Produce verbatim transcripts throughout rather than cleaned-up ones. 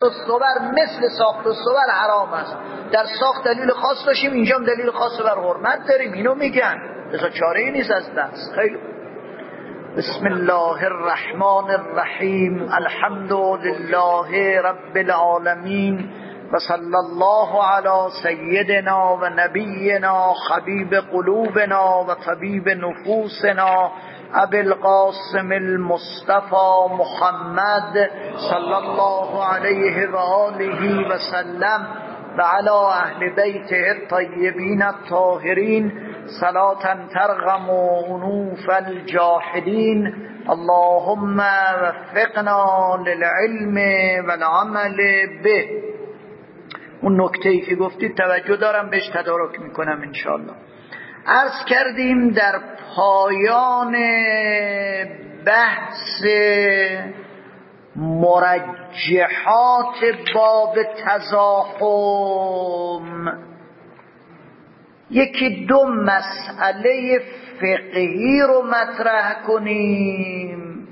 الصور مثل ساخت الصور حرام است. در ساخت دلیل خاص داشتیم، اینجا هم دلیل خاص بر حرمت داریم. اینو میگن لذا چاره ای نیست از دست. خیلی بسم الله الرحمن الرحیم. الحمد لله رب العالمین و صلی الله علی سیدنا و نبینا حبیب قلوبنا و طبیب نفوسنا ابی القاسم المصطفى محمد صلی الله علیه و آله و سلم و علی اهل بیته الطیبین الطاهرین صلاة ترغم انوف الجاحدین. اللهم وفقنا للعلم والعمل به. اون نکته‌ای که گفتید توجه دارم بهش، تدارک میکنم انشاءالله. عرض کردیم در پایان بحث مرجحات باب تزاحم یکی دو مسئله فقهی رو مطرح کنیم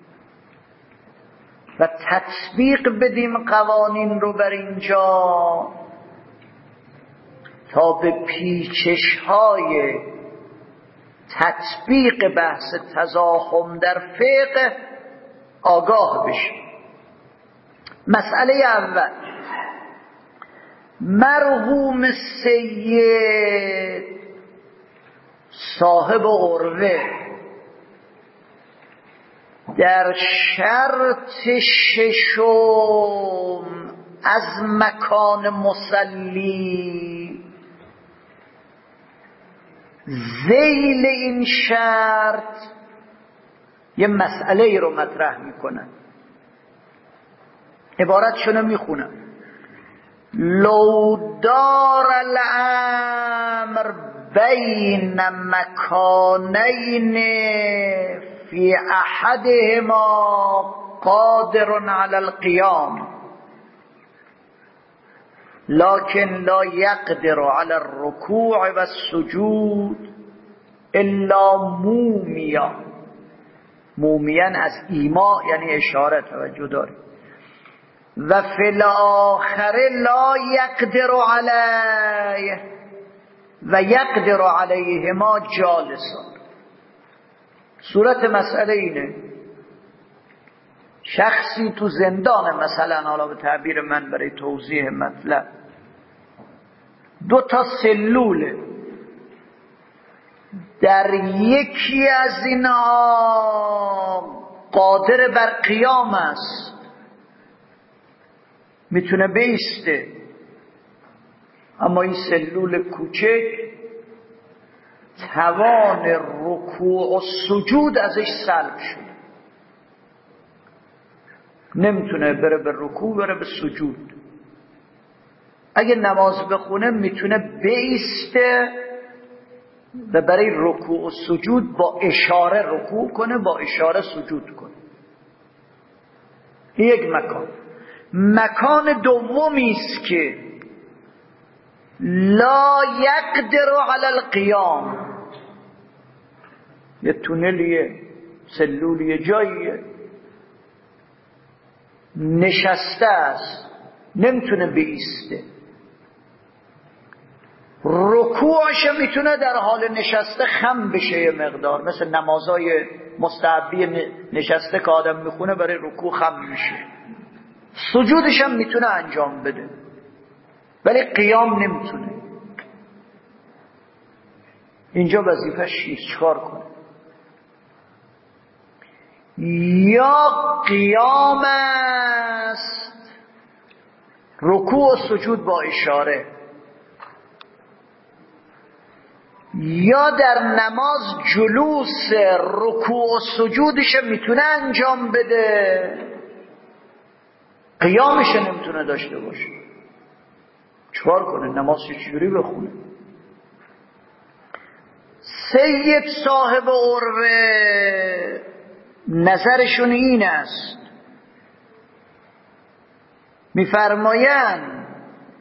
و تطبیق بدیم قوانین رو بر اینجا تا به پیچش‌های تطبیق بحث تزاحم در فقه آگاه بشیم. مسئله اول، مرحوم سید صاحب عروه در شرط ششم از مکان مصلی ذیل این شرط یه مسئله رو مطرح میکنن. عبارتشونو میخونم: لو دار الامر بین مکانین فی احدهما قادر علی القیام لكن لا يقدر على الركوع والسجود الا مومیا. مومیان از ایما یعنی اشاره، توجه دارید. و فی الاخر لا يقدر علیه و یقدر علیهما جالسا. صورت مسئله اینه: شخصی تو زندان، مثلا حالا به تعبیر من برای توضیح مطلب، دو تا سلوله، در یکی از اینها قادر بر قیام است، میتونه بیسته، اما این سلول کوچک توان رکوع و سجود ازش سلب شد، نمیتونه بره به رکوع بره به سجود. اگه نماز بخونه میتونه بیسته و برای رکوع و سجود با اشاره رکوع کنه، با اشاره سجود کنه. یک مکان. مکان دومی است که لا یقدر علی القیام، یه تونلیه، سلولیه، جاییه، نشسته است، نمیتونه بیسته. رکوعش میتونه در حال نشسته خم بشه یه مقدار، مثل نمازای مستحبی نشسته که آدم میخونه برای رکوع خم میشه. سجودش هم میتونه انجام بده ولی قیام نمیتونه. اینجا وظیفه‌ش چیست؟ چیکار کنه؟ یا قیام است، رکوع و سجود با اشاره، یا در نماز جلوس رکوع و سجودش میتونه انجام بده، قیامش نمیتونه داشته باشه. چیکار کنه؟ نمازش چجوری بخونه؟ سید صاحب عروه نظرشون این است، میفرمایند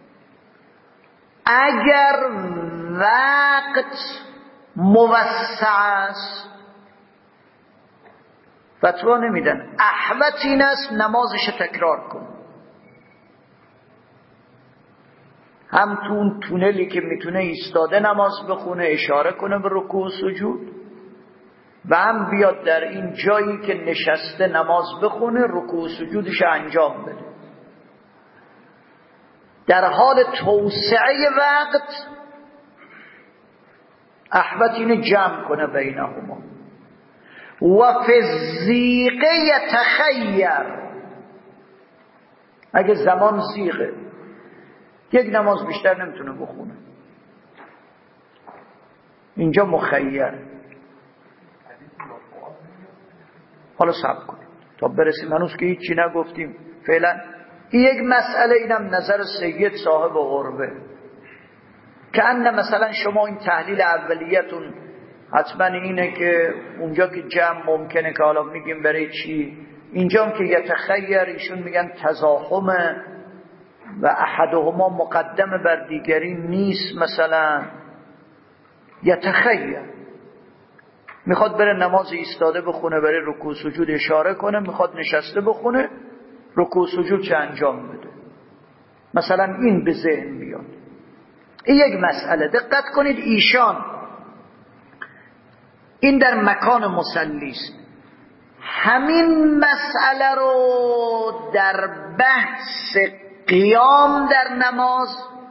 اگر وقت موسع است، فتوا نمیدن، احوط این است نمازش تکرار کن. هم تو اون تونلی که میتونه ایستاده نماز بخونه اشاره کنه به رکوع و سجود، و هم بیاد در این جایی که نشسته نماز بخونه رکوع و سجودش انجام بده. در حال توسعه وقت احوط اینو جمع کنه بینهما. و فی الضیق یتخیر، اگه زمان ضیقه یک نماز بیشتر نمیتونه بخونه، اینجا مخیر. حالا صبر کنیم تا برسیم، هنوز که هیچی نگفتیم فعلا. این یک مسئله، اینم نظر سید صاحب غربه، که ان مثلا شما این تحلیل اولیتون حتما اینه که اونجا که جمع ممکنه که حالا میگیم برای چی، اینجا هم که یتخیر ایشون میگن تزاحمه و احدهما مقدم بر دیگری نیست. مثلا یتخیر میخواد بره نماز ایستاده بخونه، برای رکوع سجود اشاره کنه، میخواد نشسته بخونه رکوع سجود چه انجام بده، مثلا این به ذهن بیاد. این یک مسئله. دقت کنید ایشان این در مکان مصلی است. همین مسئله رو در بحث قیام در نماز،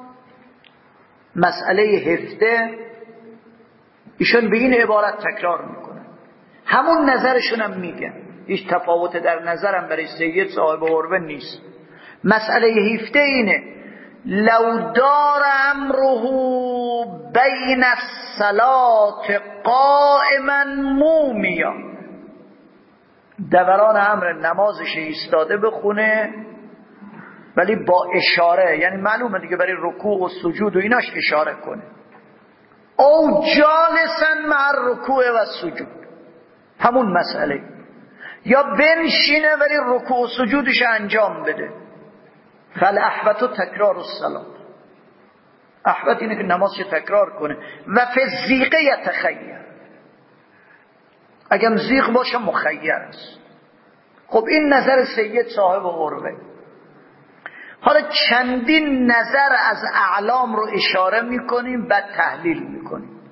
مسئله هفته، ایشون به این عبارت تکرار میکنه، همون نظرشون هم میگن، هیچ تفاوت در نظرم برای سید صاحب غربه نیست. مسئله هفته اینه: لو دار امره بین الصلاة قائما مومیا، دوران امر نمازش ایستاده بخونه ولی با اشاره، یعنی معلومه دیگه برای رکوع و سجود و ایناش اشاره کنه، او جالسا مع الرکوع و سجود، همون مسئله، یا بنشینه ولی رکوع و سجودش انجام بده. فالاحوط تکرار الصلاة، احوط اینه که نمازش تکرار کنه. و فی الضیق یتخیر، اگه زیغ باشه مخیر است. خب این نظر سید صاحب غربه. حالا چندین نظر از اعلام رو اشاره میکنیم بعد تحلیل میکنیم.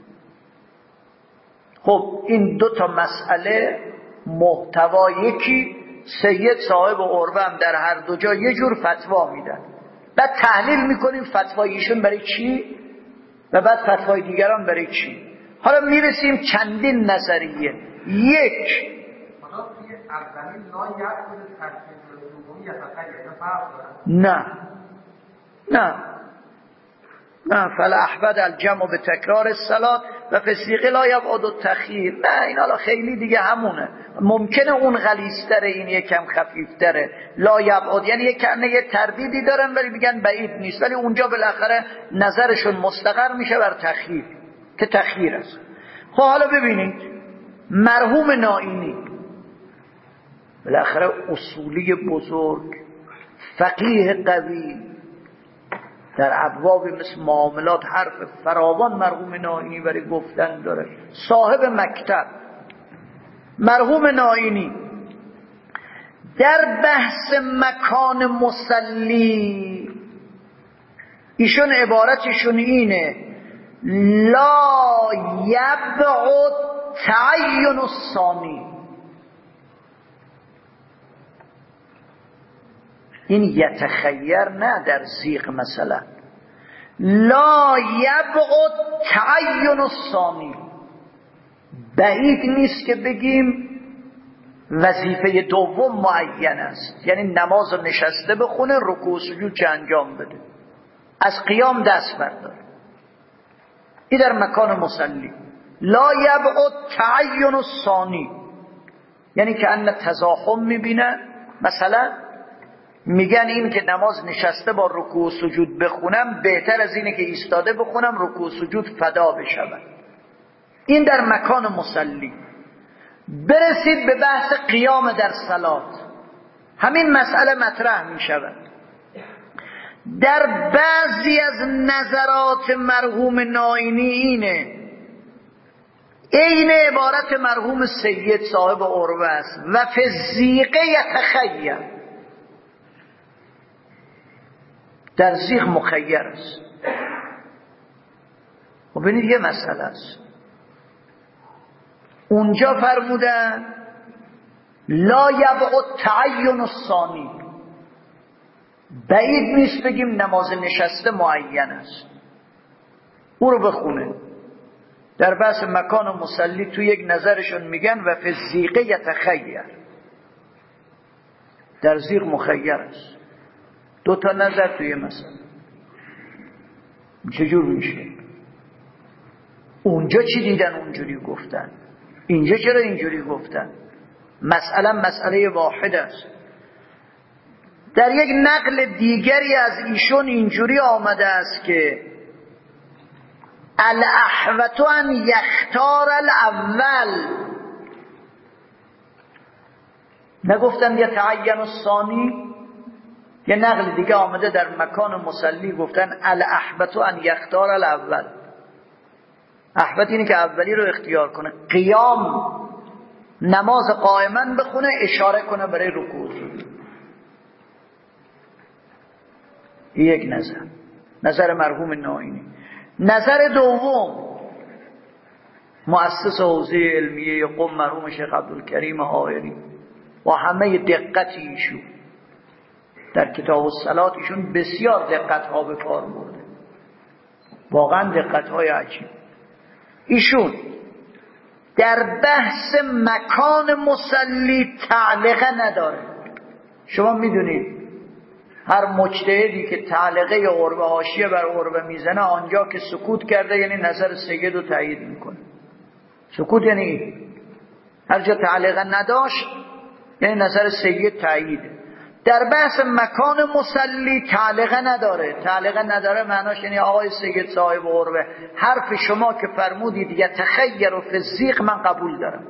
خب این دو تا مسئله محتوا یکی، سید صاحب غربه هم در هر دو جا یه جور فتوا میدن، بعد تحلیل میکنیم فتوایشون برای چی و بعد فتوای دیگران برای چی. حالا میرسیم چندین نظریه. یک نه نه نه فالاحوط الجمع به تکرار الصلاة و فی الضیق لا یبعد التخییر. نه این حالا خیلی دیگه همونه، ممکنه اون غلیظ‌تره این یکم خفیفتره. لا یبعد یعنی یک کنه یه تردیدی دارن ولی میگن بعید نیست، ولی اونجا بالاخره نظرشون مستقر میشه بر تخییر که تخییر است. خب حالا ببینید مرحوم نائینی بالاخره اصولی بزرگ، فقیه قوی، در ابواب مثل معاملات حرف فراوان مرحوم نائینی برای گفتن داره، صاحب مکتب. مرحوم نائینی در بحث مکان مصلی ایشون عبارتشون اینه: لا یبعد تعین الثانی. این یتخیر نه در ضیق مثلا، لا یبعد تعین الثانی، بعید نیست که بگیم وظیفه دوم معین است، یعنی نماز نشسته بخونه رکوع و سجود چه انجام بده، از قیام دست بردار. این در مکان مصلی. لا یبعد تعین الثانی یعنی که ان تزاحم میبینه، مثلا میگن این که نماز نشسته با رکوع و سجود بخونم بهتر از اینه که ایستاده بخونم رکوع و سجود فدا بشود. این در مکان مصلی. برسید به بحث قیام در صلات، همین مسئله مطرح میشود. در بعضی از نظرات مرحوم نائینی اینه، این عبارت مرحوم سید صاحب عروه است: و فی الضیق یتخیر، در ضیق مخیر است. و ببینید یه مسئله است، اونجا فرمودن لا یبعد تعین الثانی، بعید نیست بگیم نماز نشسته معین است، او رو بخونه. در بحث مکان و مصلی تو یک نظرشون میگن و فی الزیقه یتخیر، در زیق مخیر است. دو تا نظر توی مسئله چجور میشه؟ اونجا چی دیدن اونجوری گفتن، اینجا چرا اینجوری گفتن؟ مسئله مسئله واحد است. در یک نقل دیگری از ایشون اینجوری آمده است که الاحوط ان یختار الاول، نگفتن یتعین الثانی. یه نقل دیگه آمده در مکان مصلی گفتن الاحوط ان یختار الاول. احوط اینه که اولی رو اختیار کنه، قیام نماز قائما بخونه، اشاره کنه برای رکوع. یک نظر، نظر مرحوم نائینی. نظر دوم مؤسس حوزه علمیه قم مرحوم شیخ عبدالکریم حائری و همه دقتی ایشون در کتاب الصلات، ایشون بسیار دقت ها به کار برده، واقعا دقت های عجیب. ایشون در بحث مکان مصلی تعلقه نداره. شما میدونید هر مجتهدی که تعلقه عربه حاشیه بر عربه میزنه، آنجا که سکوت کرده یعنی نظر سید رو تایید میکنه. سکوت یعنی این، هر جا تعلقه نداشت یعنی نظر سید تاییده. در بحث مکان مصلی تعلقه نداره. تعلقه نداره معناش یعنی آقای سید صاحب عربه، حرف شما که فرمودید یتخیر و فی الزیق من قبول دارم.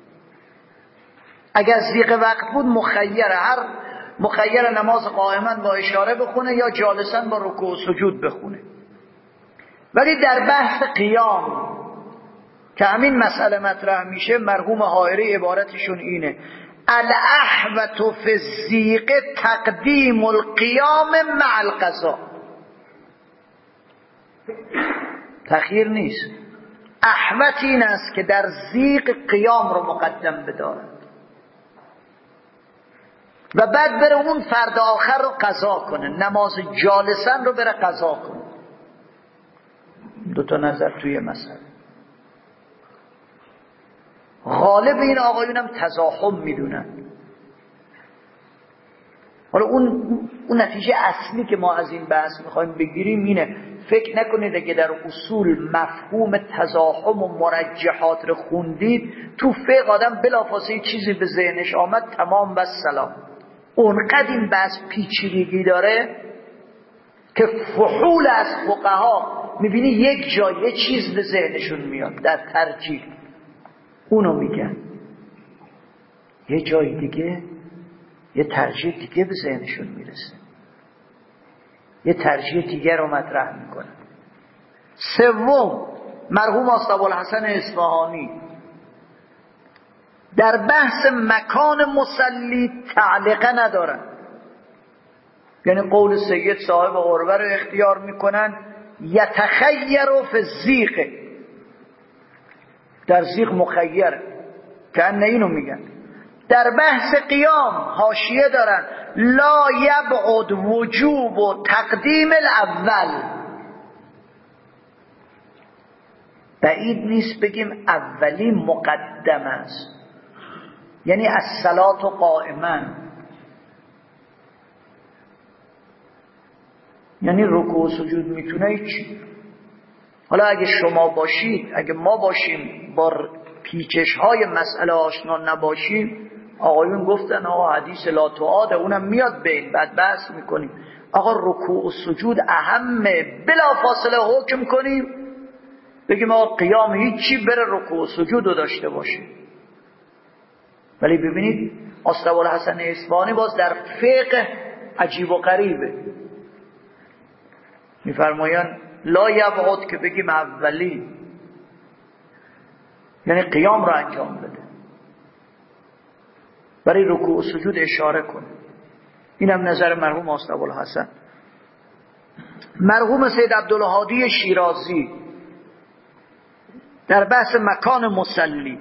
اگر زیق وقت بود مخیره، هر مخیر نماز قائما با اشاره بخونه یا جالسا با رکوع و سجود بخونه. ولی در بحث قیام که همین مسئله مطرح میشه، مرحوم حائری عبارتشون اینه الاحوط فی الزیق تقدیم القیام مع القضاء. تخییر نیست، احوط این است که در زیق قیام رو مقدم بدارد و بعد بره اون فرد آخر رو قضا کنه، نماز جالسن رو بره قضا کنه. دو تا نظر توی مسئله. غالب این آقایون هم تزاحم میدونن. حالا اون اون نتیجه اصلی که ما از این بحث میخوایم بگیریم اینه، فکر نکنید اگه در اصول مفهوم تزاحم و مرجحات رو خوندید، تو فقه آدم بلافاصله چیزی به ذهنش آمد تمام و سلام. اونقدر این بحث پیچیدگی داره که فحول از فقها میبینی یک جای یه چیز به ذهنشون میاد در ترجیح، اونو میگن، یه جای دیگه یه ترجیح دیگه به ذهنشون میرسه، یه ترجیح دیگه رو مطرح میکنن. سوم مرحوم ابوالحسن اصفهانی در بحث مکان مصلی تعلقه ندارن، یعنی قول سید صاحب عربه رو اختیار میکنن یتخیر فی الزیق، در زیق مخیر، که انه اینو میگن. در بحث قیام حاشیه دارن لا یبعد وجوب و تقدیم الاول، بعید نیست بگیم اولی مقدم است، یعنی الصلاة قائما، یعنی رکوع و سجود میتونه چی. حالا اگه شما باشید، اگه ما باشیم با پیچش های مسئله آشنا نباشیم، آقایون گفتن آقا حدیث لا تعاده، اونم میاد بین، بعد بحث میکنیم آقا رکوع و سجود اهمه، بلا فاصله حکم کنیم بگیم آقا قیام هیچی، بره رکوع و سجود رو داشته باشه. ولی ببینید ابوالحسن اصفهانی باز در فقه عجیب و غریبه، میفرمایند لا یبعد که بگیم اولی، یعنی قیام را انجام بده، برای رکوع و سجود اشاره کن. این هم نظر مرحوم ابوالحسن. مرحوم سید عبدالهادی شیرازی در بحث مکان مصلی،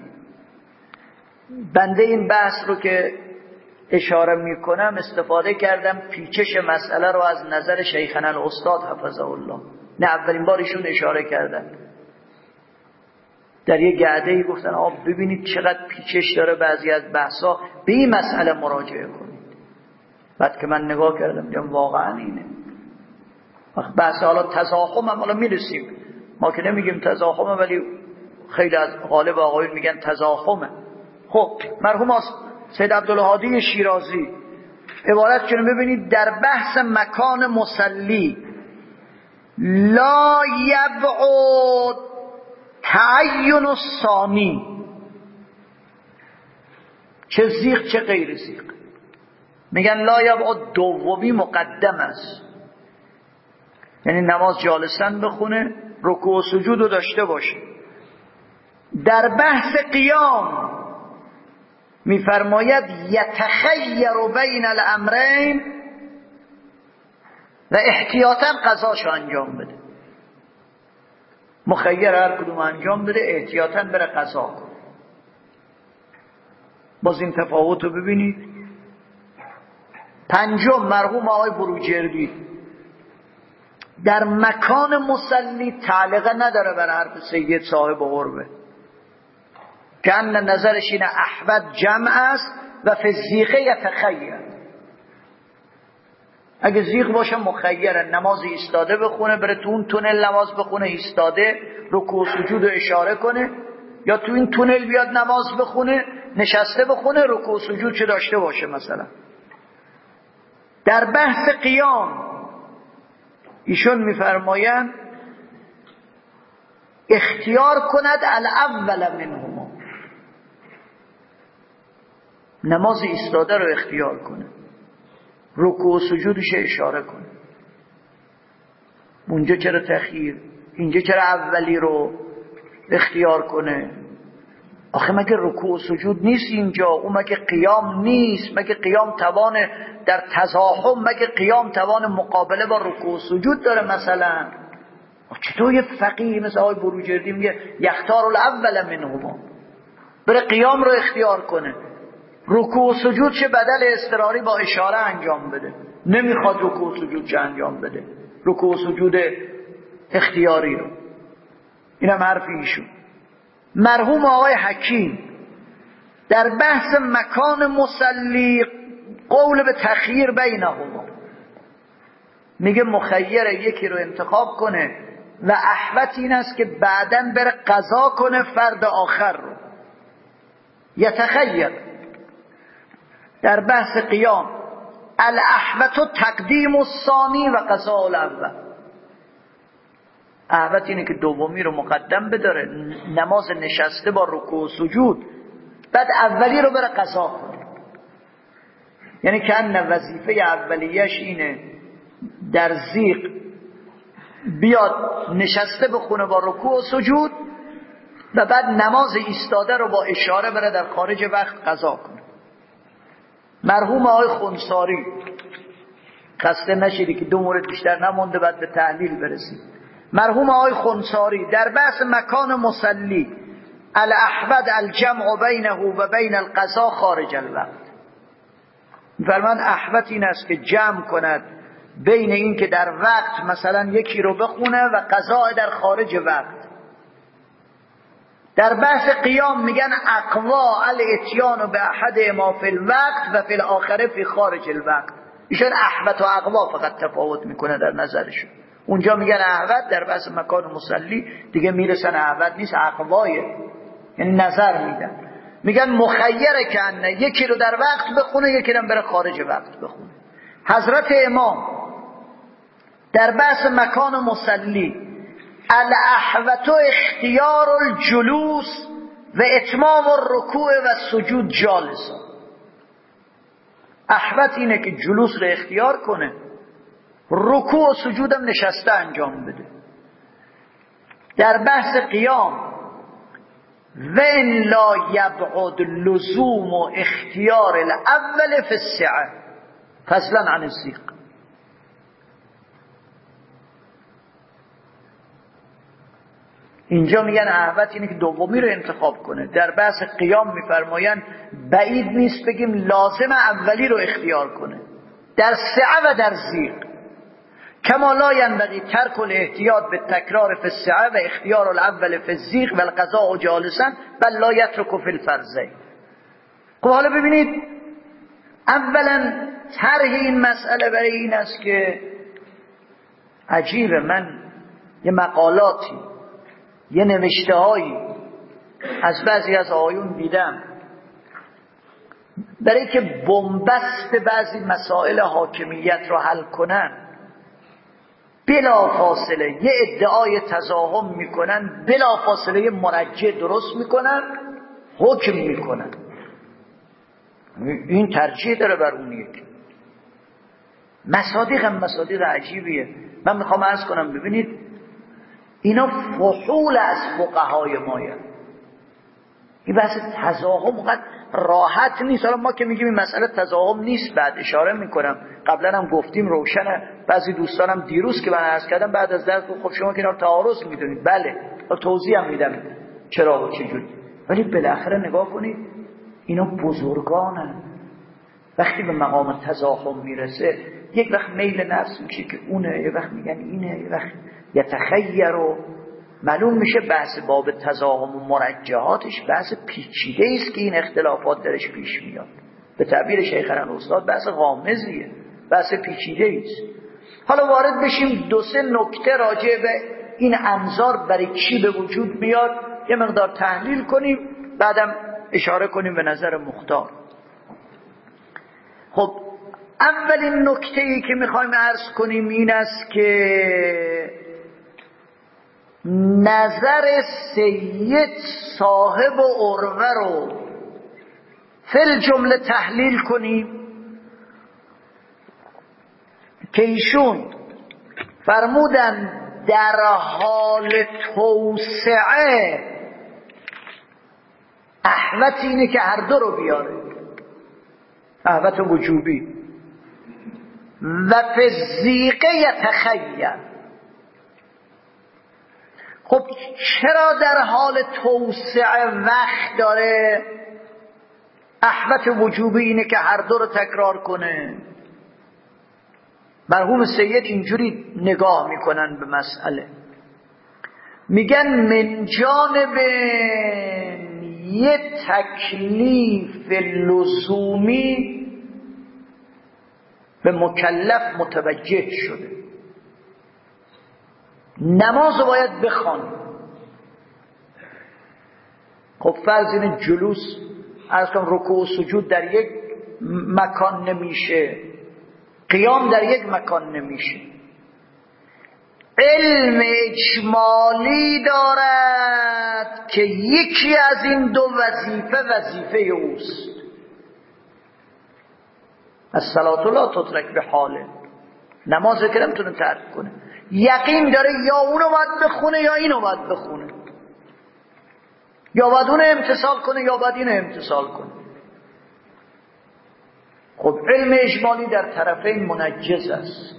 بنده این بحث رو که اشاره میکنم استفاده کردم پیچش مسئله رو از نظر شیخنا الاستاد حفظه الله، نه اولین بار ایشون اشاره کردن در یه گعده‌ای گفتن آقا ببینید چقدر پیچش داره بعضی از بحثا، به این مسئله مراجعه کنید. بعد که من نگاه کردم دیدم واقعا اینه. بحث حالا تزاحم هم حالا میرسیم، ما که نمیگیم تزاحمه ولی خیلی از غالب آقایون میگن تزاحمه. خب مرحوم سید عبدالهادی شیرازی عبارت کنه ببینید در بحث مکان مصلی لا یبعد تعین الثانی، چه زیغ چه غیر زیغ، میگن لا یبعد دومی مقدم است، یعنی نماز جالسن بخونه، رکوع و سجود رو داشته باشه. در بحث قیام میفرماید یتخیر بین الامرین و احتیاطاً قضاشو انجام بده، مخیر هر کدوم انجام بده، احتیاطاً بره قضا کنه. باز این تفاوت رو ببینید. پنجم مرحوم آقای بروجردی در مکان مصلی تعلقه نداره بر حرف سید صاحب قربه، که ان نظرش اینه احمد جمع است و فی الزیغه یتخیر، اگه زیغ باشه مخیره، نماز ایستاده بخونه، بره تو اون تونل نماز بخونه ایستاده، رکوع و سجود رو اشاره کنه، یا تو این تونل بیاد نماز بخونه نشسته بخونه، رکوع و سجود چه داشته باشه. مثلا در بحث قیام ایشون میفرمایند اختیار کند الاول منهما، نماز ایستاده رو اختیار کنه، رکوع و سجودش اشاره کنه. اونجا چرا تأخیر، اینجا چرا اولی رو اختیار کنه؟ آخه مگه رکوع و سجود نیست اینجا؟ اون مگه قیام نیست؟ مگه قیام توان در تزاحم، مگه قیام توان مقابله با رکوع و سجود داره؟ مثلا چطور یه فقیه مثل آقای بروجردی میگه یختار الاول منهما، بره قیام رو اختیار کنه، رکوع و سجود چه بدل اضطراری با اشاره انجام بده، نمیخواد رکوع و سجود چه انجام بده، رکوع و سجود اختیاری رو. اینم حرف ایشون. مرحوم آقای حکیم در بحث مکان مصلی قول به تخییر بینهما، میگه مخیره یکی رو انتخاب کنه و احوط این است که بعداً بره قضا کنه فرد آخر رو. یتخیر در بحث قیام الاحوط تقدیم الثانی و قضاء الاول، احوط اینه که دومی رو مقدم بداره، نماز نشسته با رکوع و سجود، بعد اولی رو بره قضا کنه. یعنی که ان وظیفه اولیش اینه در زیغ بیاد نشسته بخونه با رکوع و سجود و بعد نماز ایستاده رو با اشاره بره در خارج وقت قضا کنه. مرحوم آقای خنساری، خسته نشیدی که دو مورد بیشتر نمونده بعد به تحلیل برسید. مرحوم آقای خنساری در بحث مکان مصلی الاحوط الجمع بینه و بین القضا خارج الوقت، فرمان احوط این است که جمع کند بین این که در وقت مثلا یکی رو بخونه و قضا در خارج وقت. در بحث قیام میگن اقوا الاتیان به احد ما فی الوقت و فی الاخره فی خارج الوقت. ایشون احوط و اقوا فقط تفاوت میکنه در نظرشون. اونجا میگن احوط، در بحث مکان مصلی دیگه میرسن احوط نیست، اقوایه، یعنی نظر میدن. میگن مخیره کنه یکی رو در وقت بخونه یکی رو بره خارج وقت بخونه. حضرت امام در بحث مکان مصلی الاحوط اختیار الجلوس و اتمام الرکوع و سجود جالسا، احوط اینه که جلوس رو اختیار کنه، رکوع و سجودم نشسته انجام بده. در بحث قیام و ان لا یبعد لزوم و اختیار الاول فی السعه فضلا عن الزیغ، اینجا میگن احوط اینه که دومی رو انتخاب کنه. در بحث قیام میفرمایند بعید نیست بگیم لازم اولی رو اختیار کنه در سعه و در ضیق. کما لا ینبغی ترک الاحتیاط بالتکرار فی السعه و اختیار الاول فی الضیق و القضاء جالسا بل لا یترک فی الفرضین. خب حالا ببینید، اولا طرح این مسئله برای این است که عجیبه، من یه مقالاتی یه نوشته هایی از بعضی از آیون دیدم برای که بنبست بعضی مسائل حاکمیت رو حل کنن بلا فاصله یه ادعای تزاحم میکنن، بلا فاصله یه مرجع درست میکنن، حکم میکنن. این ترجیح داره بر اون یکی. مصادیق هم مصادیق عجیبیه. من میخوام عرض کنم ببینید اینا فحول از فقهای مایه. این بحث تزاحم قد راحت نیست. حالا ما که میگیم این مسئله تزاحم نیست، بعد اشاره میکنم، قبلا هم گفتیم روشنه. بعضی دوستانم دیروز که من عرض کردم بعد از درس خب شما که اینا رو تعارض میدونید، بله توضیح هم میدم چرا و چجوری، ولی بالاخره نگاه کنید اینا بزرگانن. وقتی به مقام تزاحم میرسه یک وقت میل نفس میشه که اونه، یک وقت میگن اینه، یک وقت یتخیر و معلوم میشه بحث باب تزاحم و مرجحاتش بحث پیچیده است که این اختلافات درش پیش میاد. به تعبیر شیخنا استاد بحث غامضیه، بحث پیچیده است. حالا وارد بشیم دو سه نکته راجع به این انظار برای چی به وجود میاد یه مقدار تحلیل کنیم، بعدم اشاره کنیم به نظر مختار. خب اولین نکته‌ای که میخوایم عرض کنیم این است که نظر سید صاحب عروه رو فل جمله تحلیل کنیم که ایشون فرمودن در حال توسعه احوط اینه که هر دو رو بیاره، احوط وجوبی، و فی الضیق یتخیر. خب چرا در حال توسعه وقت داره؟ احوط وجوبی اینه که هر دو رو تکرار کنه. مرحوم سید اینجوری نگاه میکنن به مسئله، میگن من جانب یه تکلیف لزومی به مکلف متوجه شده، نماز رو باید بخوان. خب فرض اینه جلوس از کن رکوع و سجود در یک مکان نمیشه، قیام در یک مکان نمیشه. علم اجمالی دارد که یکی از این دو وظیفه وظیفه اوست. الصلاة لا تترک به حاله، نماز که نمیتونه ترک کنه. یقین داره یا اونو باید بخونه یا اینو باید بخونه، یا باید اونو امتثال کنه یا باید اینو امتثال کنه. خب علم اجمالی در طرفین منجز است.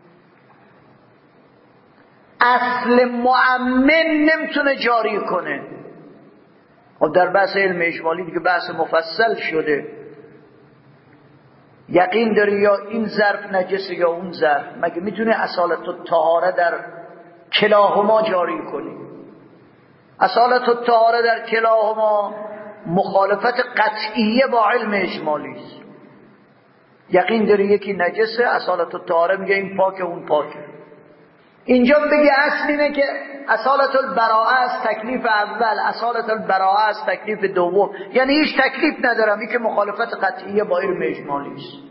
اصل مؤمن نمیتونه جاری کنه. خب در بحث علم اجمالی دیگه بحث مفصل شده. یقین داری یا این ظرف نجسه یا اون ظرف، مگه میتونه اصالت الطهاره در کلاهما جاری کنی؟ اصالت الطهاره در کلاهما مخالفت قطعیه با علم اجمالی است. یقین داری یکی نجسه، اصالت الطهاره میگه این پاکه اون پاکه. اینجا بگی اصل اینه که اصالت البراءه است تکلیف اول، اصالت البراءه است تکلیف دوم، یعنی هیچ تکلیف ندارم، این که مخالفت قطعیه با علم اجمالی است.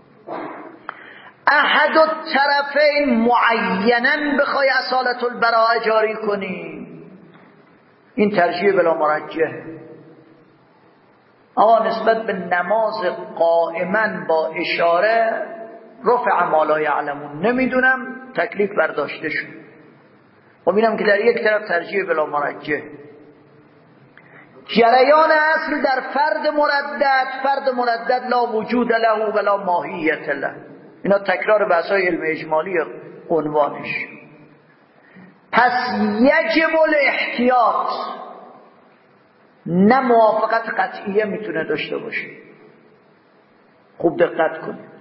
احد الطرفین معیناً بخوای اصالت البراءه جاری کنی، این ترجیح بلا مرجح. آقا نسبت به نماز قائما با اشاره رفع ما لا یعلمون، نمیدونم، تکلیف برداشته شد. خب اینم که در یک طرف ترجیح بلا مرجح. جریان اصل در فرد مردد، فرد مردد لا وجود له ولا ماهیت له. اینا تکرار بحثای علم اجمالی عنوانش. پس یجب الاحتیاط، نه موافقت قطعیه میتونه داشته باشه. خوب دقت کنید.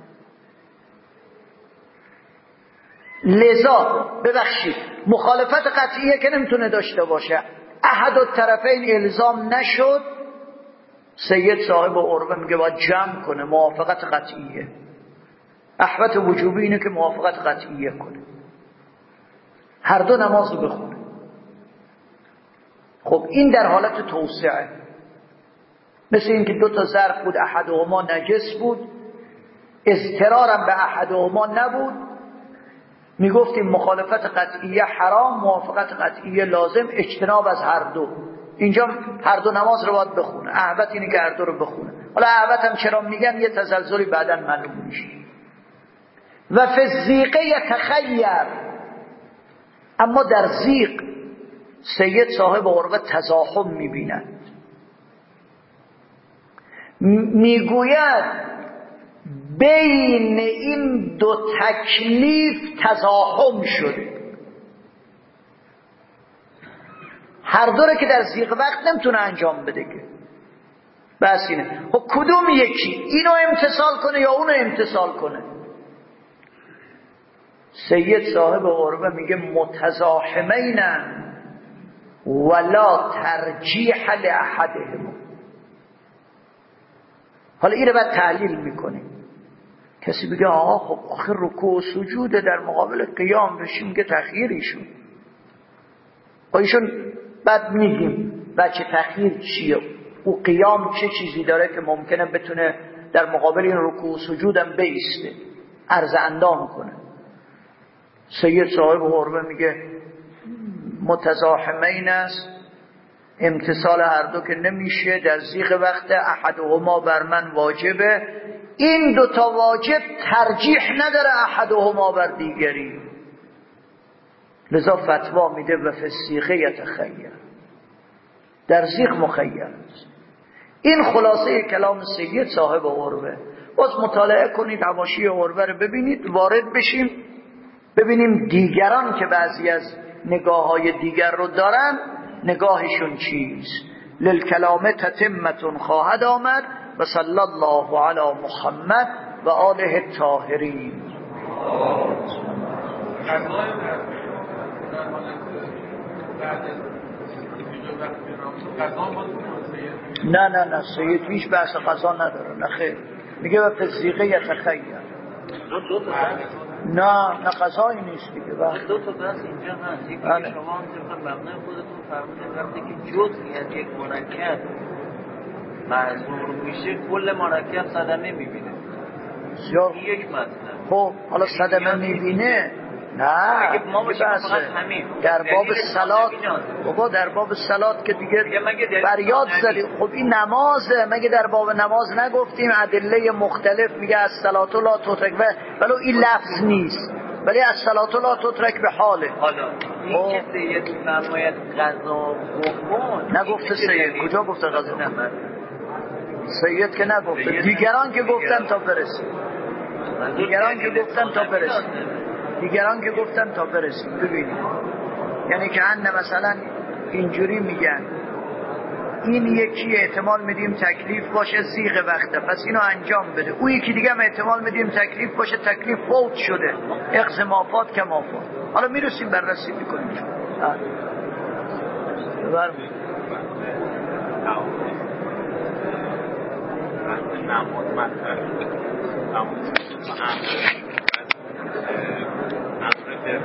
لذا ببخشید مخالفت قطعیه که نمیتونه داشته باشه، احد الطرفین الزام نشد، سید صاحب عروه میگه باید جمع کنه موافقت قطعیه. احوط وجوبی اینه که موافقت قطعیه کنه، هر دو نماز رو بخونه. خب این در حالت توسعه، مثل این که دو تا ظرف بود، احدهما نجس بود، اضطرارم به احدهما نبود، میگفتیم مخالفت قطعیه حرام، موافقت قطعیه لازم، اجتناب از هر دو. اینجا هر دو نماز رو باید بخونه. احوط اینه که هر دو رو بخونه. حالا احوط هم چرا میگن؟ یه تزلزلی بعداً معلوم میشه. و فی الزیقه یتخیر، اما در زیق سید صاحب عروه تزاحم میبیند، میگوید بین این دو تکلیف تزاحم شده، هر دوره که در زیق وقت نمیتونه انجام بده که. بس اینه. خب کدوم یکی؟ اینو امتثال کنه یا اونو امتثال کنه؟ سید صاحب عروه میگه متزاحمینن ولا ترجیح لاحدهم. حالا اینو بعد تحلیل میکنه. کسی بگه آها خب آخر رکوع و سجود در مقابل قیام بشیم، میگه تخییریشون با ایشون بعد میگیم بچه تخییر چیه، او قیام چه چیزی داره که ممکنه بتونه در مقابل این رکوع و سجودم بیسته، عرض اندام کنه. سید صاحب عروه میگه متزاحمین است، امتصال هر دو که نمیشه، در زیغ وقت احدهما بر من واجبه، این دوتا واجب ترجیح نداره احدهما بر دیگری، لذا فتوا میده و فی الصیغه یتخیر، در زیغ مخیر است. این خلاصه کلام سید صاحب عروه. باز مطالعه کنید حواشی عروه رو ببینید، وارد بشیم ببینیم دیگران که بعضی از نگاه های دیگر رو دارن نگاهشون چیست. للکلام تتمتون خواهد آمد. و صلی الله علی محمد و آله الطاهرین. نه نه نه سید هیچ بحث قضا نداره، نه خیر، میگه و فزیقه یتخیر. نه نه قضایی نیست دیگه. دو تا بحث اینجا هست. یکی شما هم طبق مبنای خودتون فرمودید وقتی که جزئی از یک مرکب معذور میشه کل مرکب صدمه میبینه. بسیار یک مطلب. خب حالا صدمه میبینه؟ نه در باب صلات بابا، در باب صلات که دیگه فریاد زدی. خب این نمازه، مگه در باب نماز نگفتیم ادله مختلف میگه از صلات لا تترک، ولو این لفظ نیست ولی از صلات لا تترک به حاله. حالا این که سید فرماید قضا بکن، نگفته سید، کجا گفته قضا؟ سید که نگفته، دیگران که گفتن تا برسیم، دیگران که گفتن تا برسیم دیگران که گفتن تا برسیم. ببینید یعنی که انه مثلا اینجوری میگن این یکی احتمال میدیم تکلیف باشه زیغ وقته پس اینو انجام بده، او یکی دیگه هم احتمال میدیم تکلیف باشه تکلیف فوت شده، اخذ مافات که مافات. حالا میرسیم بررسی میکنیم. بفرمایید. نماز